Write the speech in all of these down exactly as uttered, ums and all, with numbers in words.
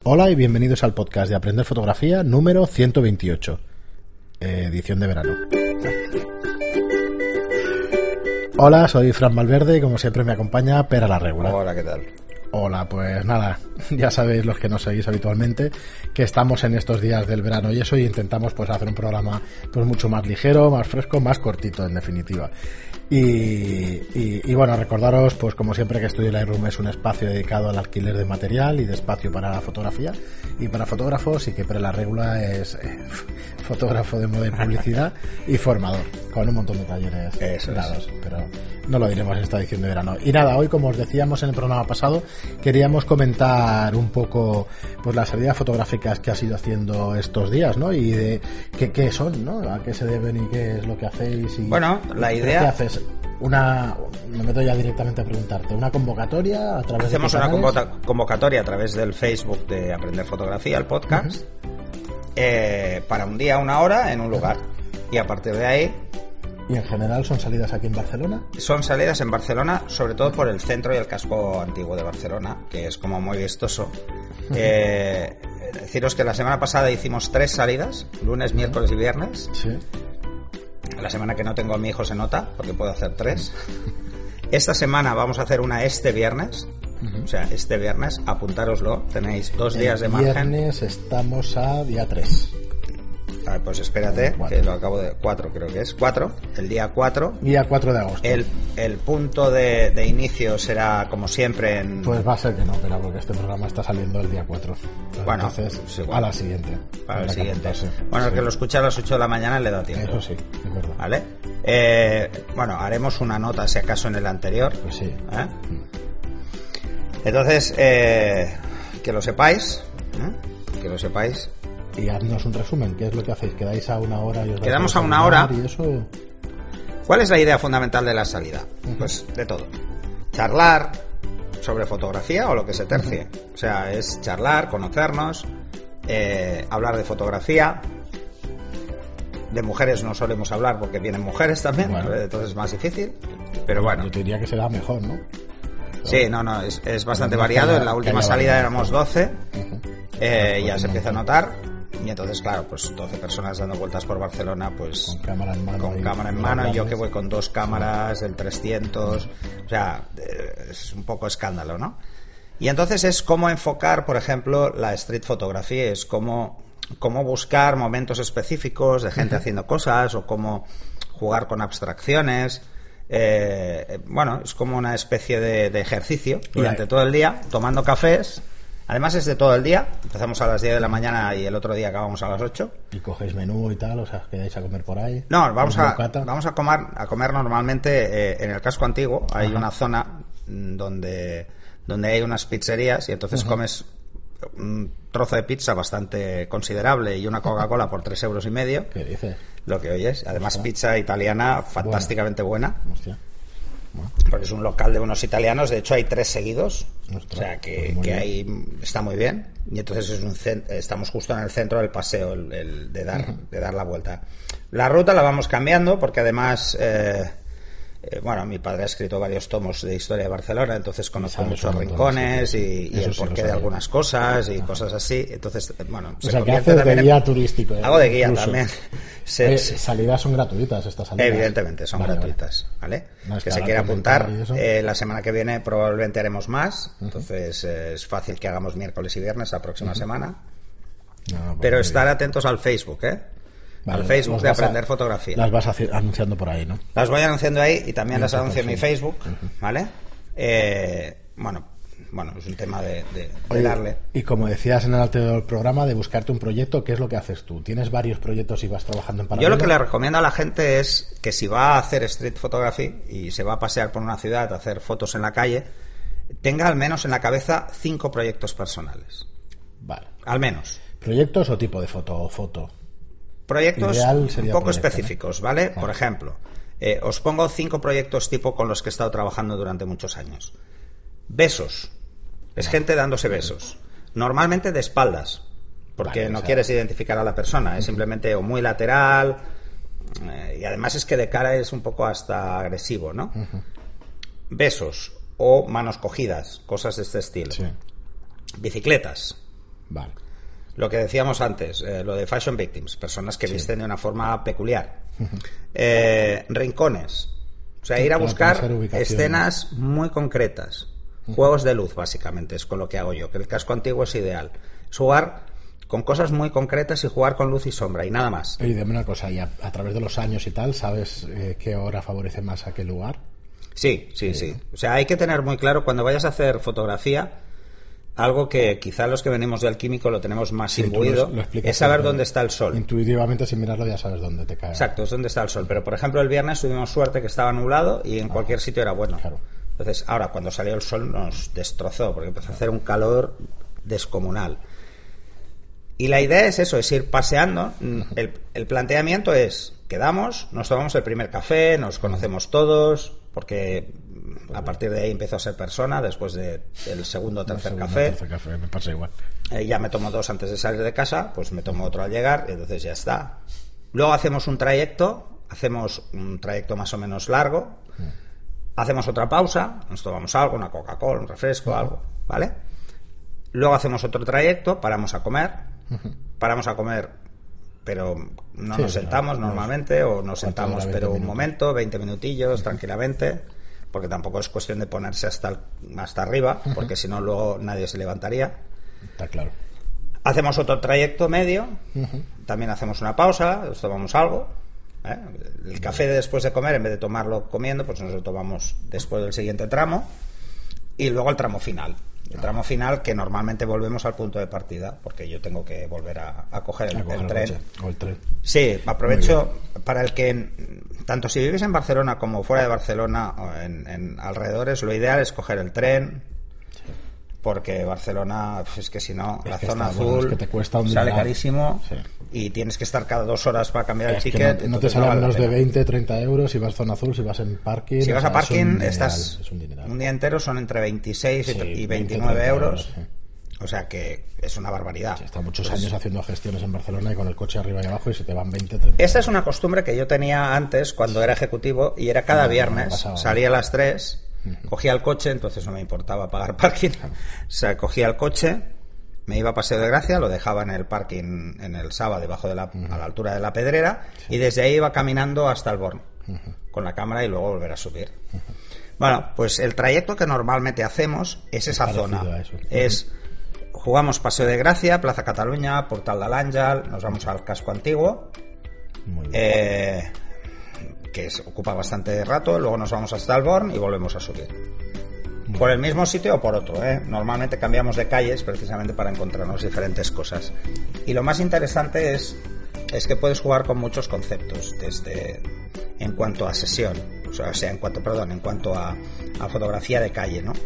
Hola y bienvenidos al podcast de Aprender Fotografía número ciento veintiocho, eh, edición de verano. Hola, soy Fran Valverde y como siempre me acompaña Pera la Regula. Hola, ¿qué tal? Hola, pues nada, ya sabéis los que nos seguís habitualmente que estamos en estos días del verano y eso, y intentamos pues hacer un programa pues mucho más ligero, más fresco, más cortito en definitiva. Y, y, y bueno, recordaros pues como siempre que Estudio Lightroom es un espacio dedicado al alquiler de material y de espacio para la fotografía y para fotógrafos, y que Pera la Regula es eh, fotógrafo de moda y publicidad y formador, con un montón de talleres Eso dados, es. pero no lo diremos en esta edición de verano. Y nada, hoy, como os decíamos en el programa pasado, queríamos comentar un poco pues las salidas fotográficas que has ido haciendo estos días, ¿no? Y de qué, qué son, ¿no? A qué se deben y qué es lo que hacéis. Y, bueno, la idea... ¿Qué haces? Una, me meto ya directamente a preguntarte, ¿una convocatoria a través Hacemos de una convocatoria convocatoria a través del Facebook de Aprender Fotografía, el podcast, uh-huh. eh, para un día, una hora, en un lugar. Y a partir de ahí... ¿Y en general son salidas aquí en Barcelona? Son salidas en Barcelona, sobre todo por el centro y el casco antiguo de Barcelona, que es como muy vistoso. Eh, deciros que la semana pasada hicimos tres salidas, lunes, miércoles y viernes. Sí. La semana que no tengo a mi hijo se nota, porque puedo hacer tres. Esta semana vamos a hacer una este viernes. O sea, este viernes, apuntároslo, tenéis dos el días de margen. Viernes estamos a día tres. A ver, pues espérate, que lo acabo de... cuatro creo que es. cuatro, el día cuatro. Día cuatro de agosto. El, el punto de, de inicio será, como siempre, en... Pues va a ser que no, pero porque este programa está saliendo el día cuatro. Bueno, entonces, sí, bueno, a la siguiente. Para la siguiente. sí. Bueno, el que lo escucha a las ocho de la mañana le da tiempo. Eso sí, es verdad. ¿Vale? Eh, bueno, haremos una nota, si acaso, en el anterior. Pues sí. ¿Eh? Entonces, eh, que lo sepáis. ¿eh? Que lo sepáis. Y haznos un resumen, ¿qué es lo que hacéis? ¿Quedáis a una hora y os Quedamos a una hora. Y eso... ¿Cuál es la idea fundamental de la salida? Uh-huh. Pues de todo. Charlar sobre fotografía o lo que se tercie. Uh-huh. O sea, es charlar, conocernos, eh, hablar de fotografía. De mujeres no solemos hablar porque vienen mujeres también, bueno. Entonces es más difícil. Pero bueno. Yo te diría que será mejor, ¿no? Pero... Sí, no, no, es, es bastante variado. En la última salida éramos doce. Uh-huh. eh, ya se empieza a notar. Y entonces, claro, pues doce personas dando vueltas por Barcelona, pues con cámara en mano, con cámara en mano y yo que voy con dos cámaras del trescientos, o sea, es un poco escándalo, ¿no? Y entonces es cómo enfocar, por ejemplo, la street photography, es cómo, cómo buscar momentos específicos de gente haciendo cosas o cómo jugar con abstracciones. Eh, bueno, es como una especie de, de ejercicio durante todo el día, tomando cafés. Además es de todo el día, empezamos a las diez de la mañana y el otro día acabamos a las ocho. ¿Y cogéis menú y tal? O sea, ¿quedáis a comer por ahí? No, vamos a, vamos a comer a comer normalmente eh, en el casco antiguo. Hay Ajá. una zona donde, donde hay unas pizzerías y entonces Ajá. comes un trozo de pizza bastante considerable y una Coca-Cola por tres euros y medio. ¿Qué dices? Lo que oyes. Además Hostia. Pizza italiana fantásticamente buena. buena. Hostia. Bueno. Porque es un local de unos italianos, de hecho hay tres seguidos. Ostras, o sea que, pues que ahí está muy bien. Y entonces es un cent- estamos justo en el centro del paseo, el, el de, dar, de dar la vuelta. La ruta la vamos cambiando porque además, eh, eh, bueno, mi padre ha escrito varios tomos de historia de Barcelona, entonces conozco muchos rincones y, y el sí porqué de algunas cosas y Ajá. cosas así. Entonces, bueno, o se sea que haces de guía en... turístico. ¿eh? Hago de guía incluso. También. Se, Oye, se... Salidas son gratuitas estas salidas. Evidentemente son vale, gratuitas, ¿vale? No, es que se quiere apuntar, eh, la semana que viene probablemente haremos más, uh-huh. entonces eh, es fácil que hagamos miércoles y viernes la próxima uh-huh. semana. No, pero estar bien. Atentos al Facebook, ¿eh? Vale, al Facebook de Aprender a, Fotografía. Las vas anunciando por ahí, ¿no? Las voy anunciando ahí y también las anuncio en mi Facebook, uh-huh. ¿vale? Eh, bueno, bueno, es un tema de, de, de Oye, darle. Y como decías en el anterior programa, de buscarte un proyecto, ¿qué es lo que haces tú? ¿Tienes varios proyectos y vas trabajando en paralelo? Yo lo que le recomiendo a la gente es que si va a hacer street photography y se va a pasear por una ciudad a hacer fotos en la calle, tenga al menos en la cabeza cinco proyectos personales. Vale. Al menos. ¿Proyectos o tipo de foto o foto? Proyectos un poco proyecto, específicos, ¿no? ¿vale? Ah. Por ejemplo, eh, os pongo cinco proyectos tipo con los que he estado trabajando durante muchos años. Besos. Es no. gente dándose besos. Normalmente de espaldas, porque vale, no o sea... quieres identificar a la persona, es simplemente o muy lateral, eh, y además es que de cara es un poco hasta agresivo, ¿no? Uh-huh. Besos o manos cogidas, cosas de este estilo. Sí. Bicicletas, Vale. Lo que decíamos antes, eh, lo de fashion victims, personas que sí. visten de una forma peculiar. eh, rincones, o sea, ir a buscar escenas muy concretas. Juegos de luz, básicamente, es con lo que hago yo, que el casco antiguo es ideal. Es jugar con cosas muy concretas y jugar con luz y sombra, y nada más. Y dime una cosa, y a, a través de los años y tal, ¿sabes eh, qué hora favorece más a qué lugar? Sí, sí, sí, sí. O sea, hay que tener muy claro, cuando vayas a hacer fotografía, algo que quizá los que venimos del químico lo tenemos más sí, imbuido, lo, lo es saber dónde está el sol. Intuitivamente, sin mirarlo, ya sabes dónde te cae. Exacto, es dónde está el sol. Pero, por ejemplo, el viernes tuvimos suerte que estaba nublado y en ah, cualquier sitio era bueno. Claro. Entonces, ahora, cuando salió el sol, nos destrozó, porque empezó a hacer un calor descomunal. Y la idea es eso, es ir paseando. El, el planteamiento es, quedamos, nos tomamos el primer café, nos conocemos todos, porque a partir de ahí empiezo a ser persona, después de, del segundo o tercer segundo, café. tercer café. Me pasa igual. Eh, ya me tomo dos antes de salir de casa, pues me tomo otro al llegar, y entonces ya está. Luego hacemos un trayecto, hacemos un trayecto más o menos largo, hacemos otra pausa, nos tomamos algo, una Coca-Cola, un refresco, uh-huh. algo, ¿vale? Luego hacemos otro trayecto, paramos a comer, uh-huh. paramos a comer, pero no sí, nos sentamos no, normalmente, o nos sentamos pero un minutos. momento, veinte minutillos, uh-huh. tranquilamente, porque tampoco es cuestión de ponerse hasta, el, hasta arriba, uh-huh. porque si no luego nadie se levantaría. Está claro. Hacemos otro trayecto medio, uh-huh. también hacemos una pausa, nos tomamos algo. ¿Eh? El café de después de comer, en vez de tomarlo comiendo, pues nos lo tomamos después del siguiente tramo, y luego el tramo final. El tramo final, que normalmente volvemos al punto de partida, porque yo tengo que volver a, a coger el, a coger el, tren. O el tren. Sí, aprovecho para el que, tanto si vives en Barcelona como fuera de Barcelona o en, en alrededores, lo ideal es coger el tren. Sí. Porque Barcelona, es que si no, es la zona está, azul bueno, es que te cuesta un sale carísimo, sí. y tienes que estar cada dos horas para cambiar es el ticket. No, no te sale no menos de veinte, treinta euros si vas a zona azul, si vas en parking. Si vas a parking, un estás dineral, un, un día entero, son entre veintiséis sí, y veintinueve euros. euros sí. O sea que es una barbaridad. Sí, está muchos pues, años haciendo gestiones en Barcelona y con el coche arriba y abajo y se te van veinte, treinta. Esta es una costumbre que yo tenía antes cuando era ejecutivo, y era cada no, viernes, no salía a las tres. Cogía el coche, entonces no me importaba pagar parking. O sea, cogía el coche, me iba a Paseo de Gracia, lo dejaba en el parking en el Saba, debajo de la, uh-huh. a la altura de la Pedrera, sí. y desde ahí iba caminando hasta el Born, uh-huh. con la cámara, y luego volver a subir. Uh-huh. Bueno, pues el trayecto que normalmente hacemos es esa es zona. Uh-huh. Es jugamos Paseo de Gracia, Plaza Cataluña, Portal de l'Àngel, nos vamos al casco antiguo. Muy bien. Eh, que es, ocupa bastante rato, luego nos vamos hasta el Born y volvemos a subir. Bueno. Por el mismo sitio o por otro, ¿eh? Normalmente cambiamos de calles precisamente para encontrarnos diferentes cosas. Y lo más interesante es, es que puedes jugar con muchos conceptos, desde en cuanto a sesión, o sea, o sea en cuanto, perdón, en cuanto a, a fotografía de calle, ¿no?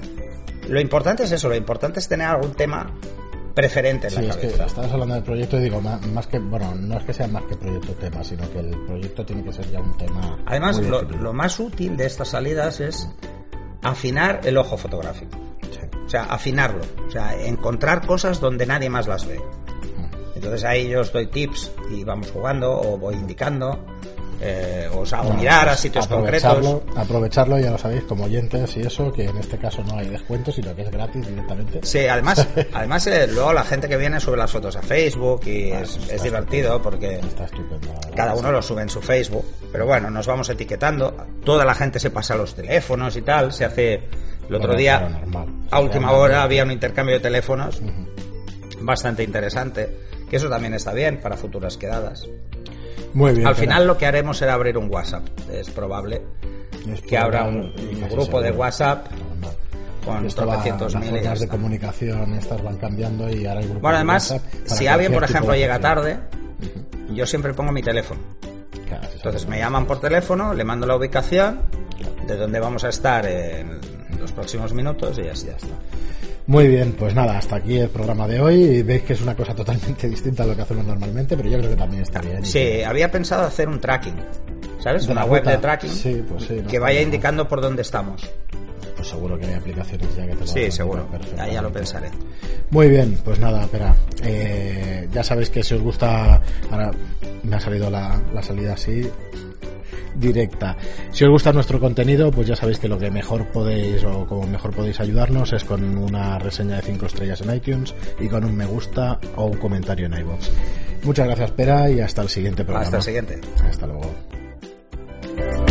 Lo importante es eso, lo importante es tener algún tema preferente en sí, la es cabeza. Que estabas hablando del proyecto y digo, más, más que, bueno, no es que sea más que proyecto tema, sino que el proyecto tiene que ser ya un tema. Además, lo, lo más útil de estas salidas es afinar el ojo fotográfico. Sí. O sea, afinarlo. O sea, encontrar cosas donde nadie más las ve. Entonces ahí yo os doy tips y vamos jugando o voy indicando. Eh, os hago bueno, mirar a sitios aprovecharlo, concretos. Aprovecharlo, ya lo sabéis, como oyentes y eso, que en este caso no hay descuentos, sino que es gratis directamente. Sí, además, además eh, luego la gente que viene sube las fotos a Facebook y ah, es, es divertido estupendo. Porque está estupendo, cada uno lo sube en su Facebook. Pero bueno, nos vamos etiquetando. Toda la gente se pasa los teléfonos y tal. Se hace el otro bueno, día, normal. a última hora, normal. Había un intercambio de teléfonos uh-huh. bastante interesante. Que eso también está bien para futuras quedadas. Muy bien. Al final lo que haremos será abrir un WhatsApp. Es probable es que abra un, un grupo seguro. de WhatsApp no, no. con tropecientos mil. Las formas de comunicación estas van cambiando y ahora el grupo bueno, de además, WhatsApp si alguien, por ejemplo, llega tarde, uh-huh. yo siempre pongo mi teléfono. Claro, entonces me llaman por teléfono, le mando la ubicación de dónde vamos a estar en los próximos minutos y así ya está. Muy bien, pues nada, hasta aquí el programa de hoy. Veis que es una cosa totalmente distinta a lo que hacemos normalmente, pero yo creo que también está bien. Sí, que... había pensado hacer un tracking, ¿sabes? ¿De una la web ruta? de tracking sí, pues sí, no que vaya mal. indicando por dónde estamos. Pues seguro que hay aplicaciones ya que te lo Sí, seguro, ahí ya lo pensaré. Muy bien, pues nada, espera. Eh, ya sabéis que si os gusta, ahora me ha salido la, la salida así. directa. Si os gusta nuestro contenido, pues ya sabéis que lo que mejor podéis o como mejor podéis ayudarnos es con una reseña de cinco estrellas en iTunes y con un me gusta o un comentario en iVoox. Muchas gracias, Pera, y hasta el siguiente programa. Hasta el siguiente. Hasta luego.